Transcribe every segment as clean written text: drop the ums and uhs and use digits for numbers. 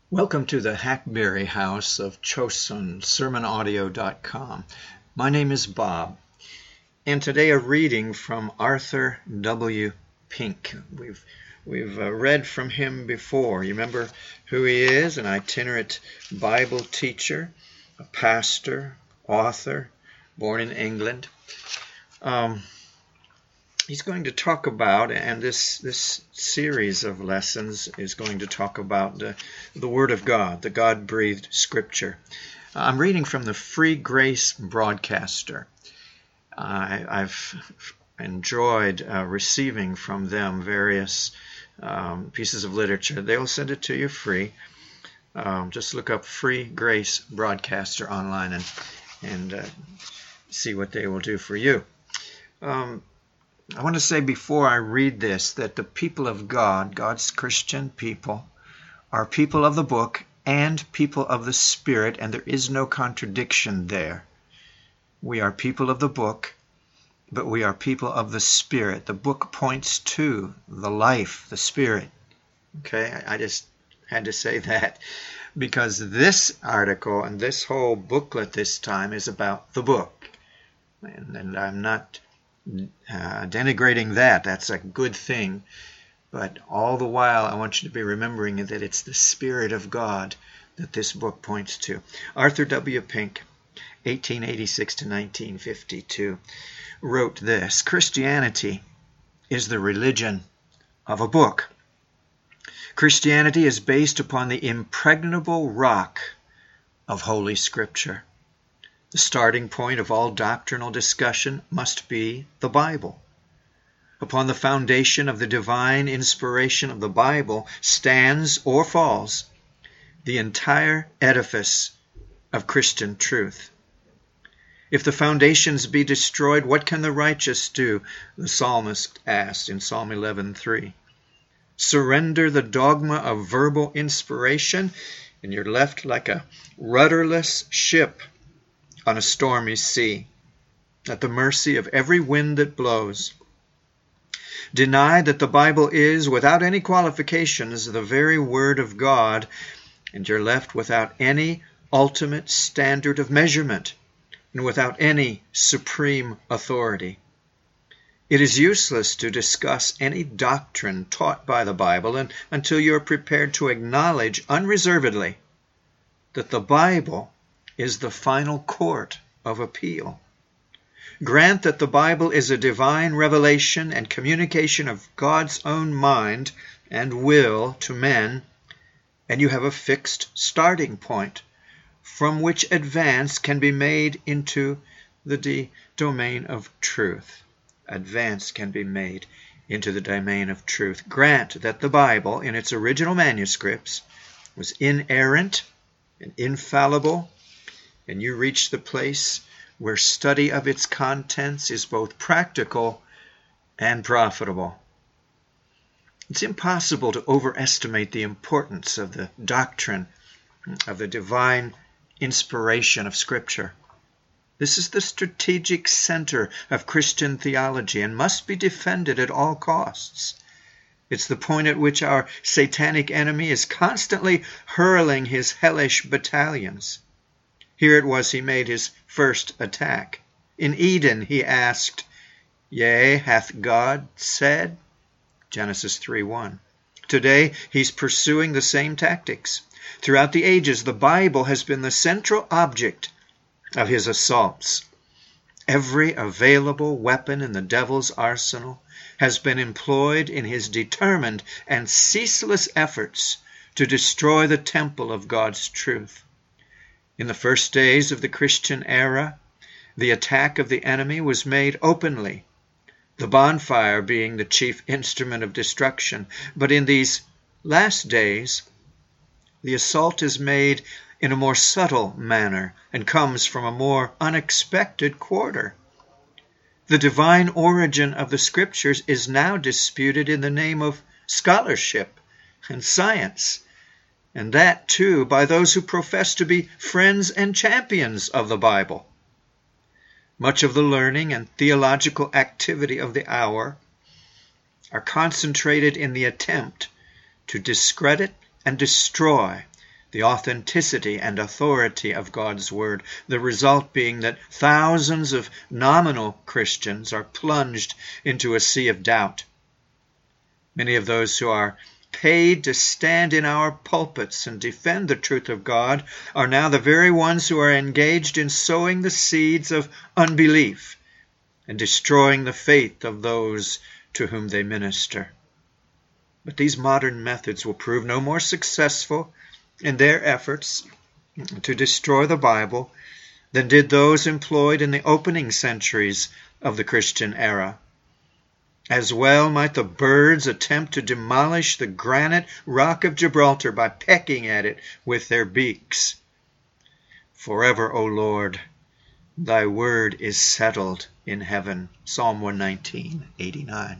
Welcome to the Hackberry House of Chosun, sermonaudio.com. My name is Bob, and today a reading from Arthur W. Pink. We've read from him before. You remember who he is? An itinerant Bible teacher, a pastor, author, born in England. He's going to talk about, and this series of lessons is going to talk about the Word of God, the God-breathed Scripture. I'm reading from the Free Grace Broadcaster. I've enjoyed receiving from them various pieces of literature. They'll send it to you free. Just look up Free Grace Broadcaster online and see what they will do for you. I want to say before I read this that the people of God, God's Christian people, are people of the book and people of the Spirit, and there is no contradiction there. We are people of the book, but we are people of the Spirit. The book points to the life, the Spirit. Okay, I just had to say that because this article and this whole booklet this time is about the book. And I'm not denigrating that. That's a good thing. But all the while, I want you to be remembering that it's the Spirit of God that this book points to. Arthur W. Pink, 1886 to 1952, wrote this: Christianity is the religion of a book. Christianity is based upon the impregnable rock of Holy Scripture. The starting point of all doctrinal discussion must be the Bible. Upon the foundation of the divine inspiration of the Bible stands or falls the entire edifice of Christian truth. If the foundations be destroyed, what can the righteous do? The psalmist asked in Psalm 11:3. Surrender the dogma of verbal inspiration, and you're left like a rudderless ship on a stormy sea, at the mercy of every wind that blows. Deny that the Bible is, without any qualifications, the very Word of God, and you're left without any ultimate standard of measurement and without any supreme authority. It is useless to discuss any doctrine taught by the Bible until you are prepared to acknowledge unreservedly that the Bible is the final court of appeal. Grant that the Bible is a divine revelation and communication of God's own mind and will to men, and you have a fixed starting point from which advance can be made into the domain of truth. Advance can be made into the domain of truth. Grant that the Bible, in its original manuscripts, was inerrant and infallible, and you reach the place where study of its contents is both practical and profitable. It's impossible to overestimate the importance of the doctrine of the divine inspiration of Scripture. This is the strategic center of Christian theology and must be defended at all costs. It's the point at which our satanic enemy is constantly hurling his hellish battalions. Here it was he made his first attack. In Eden he asked, Yea, hath God said? Genesis 3:1. Today he's pursuing the same tactics. Throughout the ages, the Bible has been the central object of his assaults. Every available weapon in the devil's arsenal has been employed in his determined and ceaseless efforts to destroy the temple of God's truth. In the first days of the Christian era, the attack of the enemy was made openly, the bonfire being the chief instrument of destruction. But in these last days, the assault is made in a more subtle manner and comes from a more unexpected quarter. The divine origin of the Scriptures is now disputed in the name of scholarship and science, and that, too, by those who profess to be friends and champions of the Bible. Much of the learning and theological activity of the hour are concentrated in the attempt to discredit and destroy the authenticity and authority of God's Word, the result being that thousands of nominal Christians are plunged into a sea of doubt. Many of those who are paid to stand in our pulpits and defend the truth of God are now the very ones who are engaged in sowing the seeds of unbelief and destroying the faith of those to whom they minister. But these modern methods will prove no more successful in their efforts to destroy the Bible than did those employed in the opening centuries of the Christian era. As well might the birds attempt to demolish the granite rock of Gibraltar by pecking at it with their beaks. Forever, O Lord, thy word is settled in heaven. Psalm 119:89.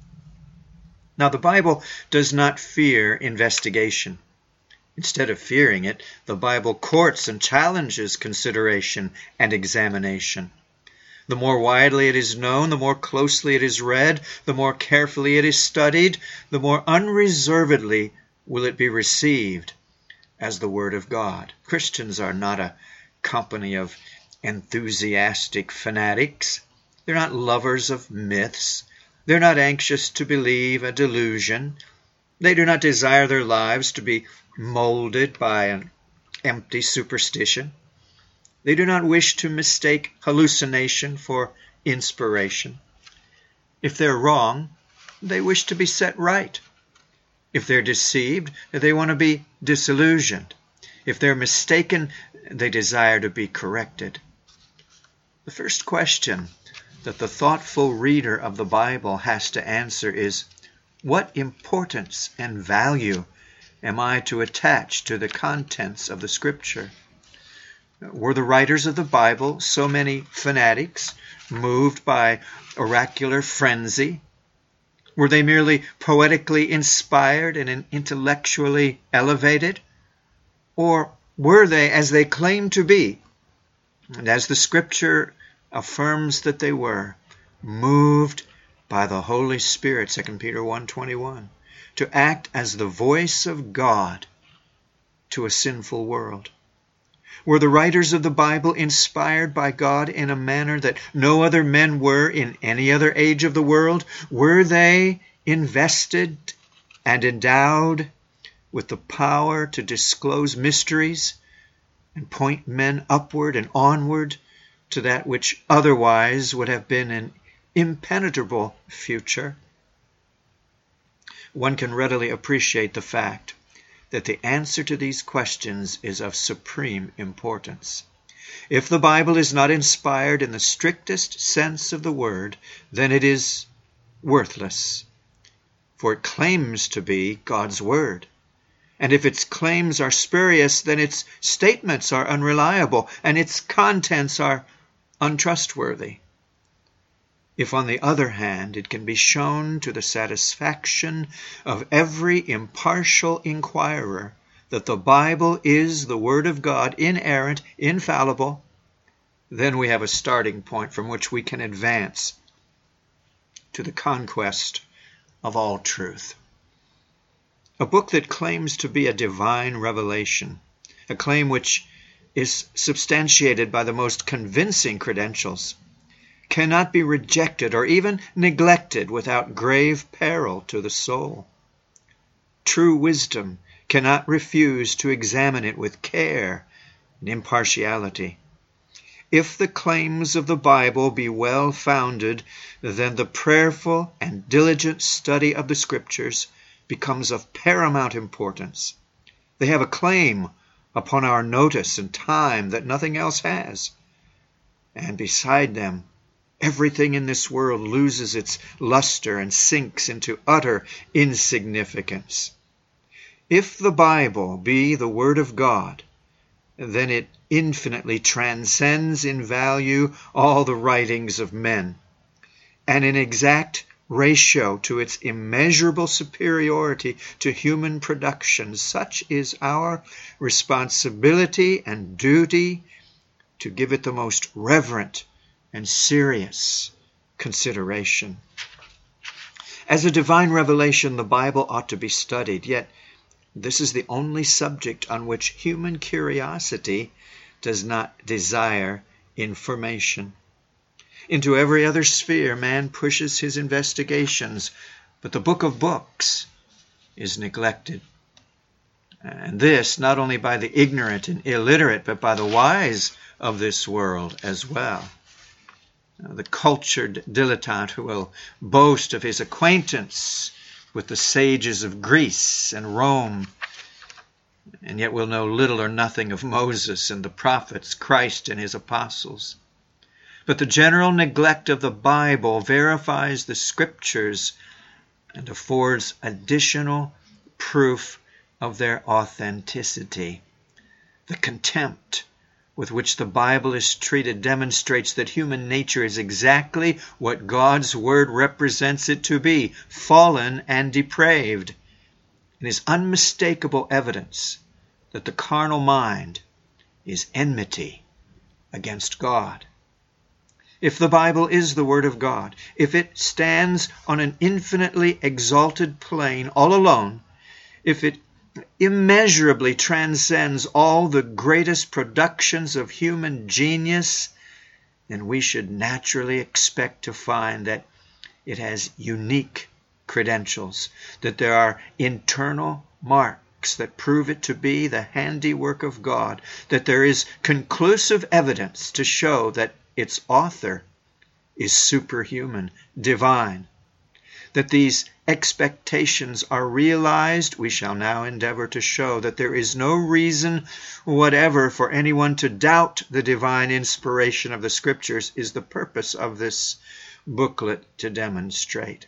Now, the Bible does not fear investigation. Instead of fearing it, the Bible courts and challenges consideration and examination. The more widely it is known, the more closely it is read, the more carefully it is studied, the more unreservedly will it be received as the Word of God. Christians are not a company of enthusiastic fanatics. They're not lovers of myths. They're not anxious to believe a delusion. They do not desire their lives to be molded by an empty superstition. They do not wish to mistake hallucination for inspiration. If they're wrong, they wish to be set right. If they're deceived, they want to be disillusioned. If they're mistaken, they desire to be corrected. The first question that the thoughtful reader of the Bible has to answer is, what importance and value am I to attach to the contents of the Scripture? Were the writers of the Bible so many fanatics, moved by oracular frenzy? Were they merely poetically inspired and intellectually elevated? Or were they, as they claim to be, and as the Scripture affirms that they were, moved by the Holy Spirit, 2 Peter 1:21, to act as the voice of God to a sinful world? Were the writers of the Bible inspired by God in a manner that no other men were in any other age of the world? Were they invested and endowed with the power to disclose mysteries and point men upward and onward to that which otherwise would have been an impenetrable future? One can readily appreciate the fact that the answer to these questions is of supreme importance. If the Bible is not inspired in the strictest sense of the word, then it is worthless, for it claims to be God's word. And if its claims are spurious, then its statements are unreliable, and its contents are untrustworthy. If, on the other hand, it can be shown to the satisfaction of every impartial inquirer that the Bible is the Word of God, inerrant, infallible, then we have a starting point from which we can advance to the conquest of all truth. A book that claims to be a divine revelation, a claim which is substantiated by the most convincing credentials, cannot be rejected or even neglected without grave peril to the soul. True wisdom cannot refuse to examine it with care and impartiality. If the claims of the Bible be well founded, then the prayerful and diligent study of the Scriptures becomes of paramount importance. They have a claim upon our notice and time that nothing else has. And beside them, everything in this world loses its luster and sinks into utter insignificance. If the Bible be the Word of God, then it infinitely transcends in value all the writings of men, and in exact ratio to its immeasurable superiority to human production. Such is our responsibility and duty to give it the most reverent and serious consideration. As a divine revelation, the Bible ought to be studied, yet This is the only subject on which human curiosity does not desire information. Into every other sphere man pushes his investigations, but the book of books is neglected. And this not only by the ignorant and illiterate, but by the wise of this world as well. The cultured dilettante who will boast of his acquaintance with the sages of Greece and Rome, and yet will know little or nothing of Moses and the prophets, Christ and his apostles. But the general neglect of the Bible verifies the Scriptures and affords additional proof of their authenticity. The contempt with which the Bible is treated demonstrates that human nature is exactly what God's Word represents it to be, fallen and depraved. It is unmistakable evidence that the carnal mind is enmity against God. If the Bible is the Word of God, if it stands on an infinitely exalted plane all alone, if it immeasurably transcends all the greatest productions of human genius, then we should naturally expect to find that it has unique credentials, that there are internal marks that prove it to be the handiwork of God, that there is conclusive evidence to show that its author is superhuman, divine. That these expectations are realized, we shall now endeavor to show that there is no reason whatever for anyone to doubt the divine inspiration of the Scriptures is the purpose of this booklet to demonstrate.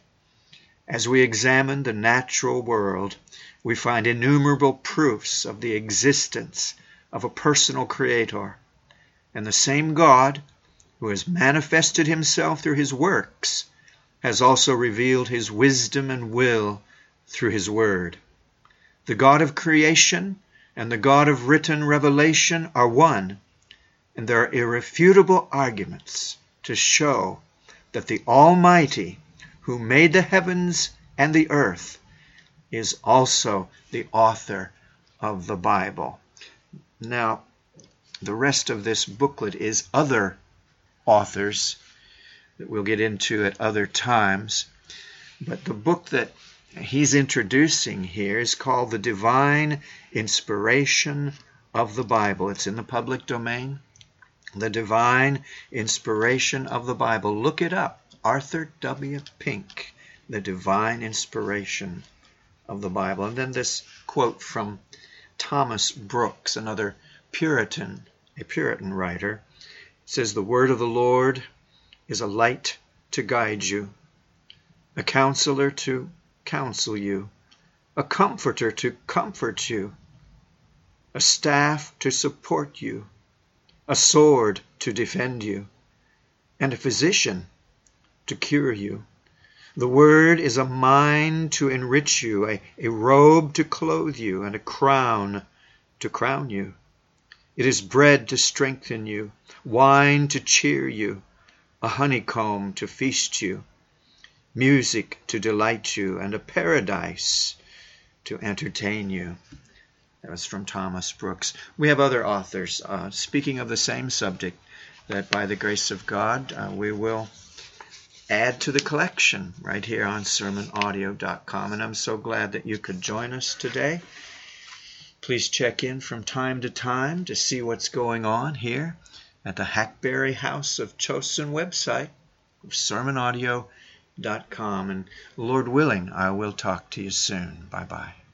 As we examine the natural world, we find innumerable proofs of the existence of a personal Creator, and the same God who has manifested himself through his works has also revealed his wisdom and will through his word. The God of creation and the God of written revelation are one, and there are irrefutable arguments to show that the Almighty, who made the heavens and the earth, is also the author of the Bible. Now, the rest of this booklet is other authors that we'll get into at other times. But the book that he's introducing here is called The Divine Inspiration of the Bible. It's in the public domain. The Divine Inspiration of the Bible. Look it up. Arthur W. Pink, The Divine Inspiration of the Bible. And then this quote from Thomas Brooks, another Puritan writer. It says, "The word of the Lord is a light to guide you, a counselor to counsel you, a comforter to comfort you, a staff to support you, a sword to defend you, and a physician to cure you. The word is a mind to enrich you, a robe to clothe you, and a crown to crown you. It is bread to strengthen you, wine to cheer you, a honeycomb to feast you, music to delight you, and a paradise to entertain you." That was from Thomas Brooks. We have other authors speaking of the same subject that by the grace of God we will add to the collection right here on sermonaudio.com. And I'm so glad that you could join us today. Please check in from time to time to see what's going on here at the Hackberry House of Chosen website of sermonaudio.com. And Lord willing, I will talk to you soon. Bye-bye.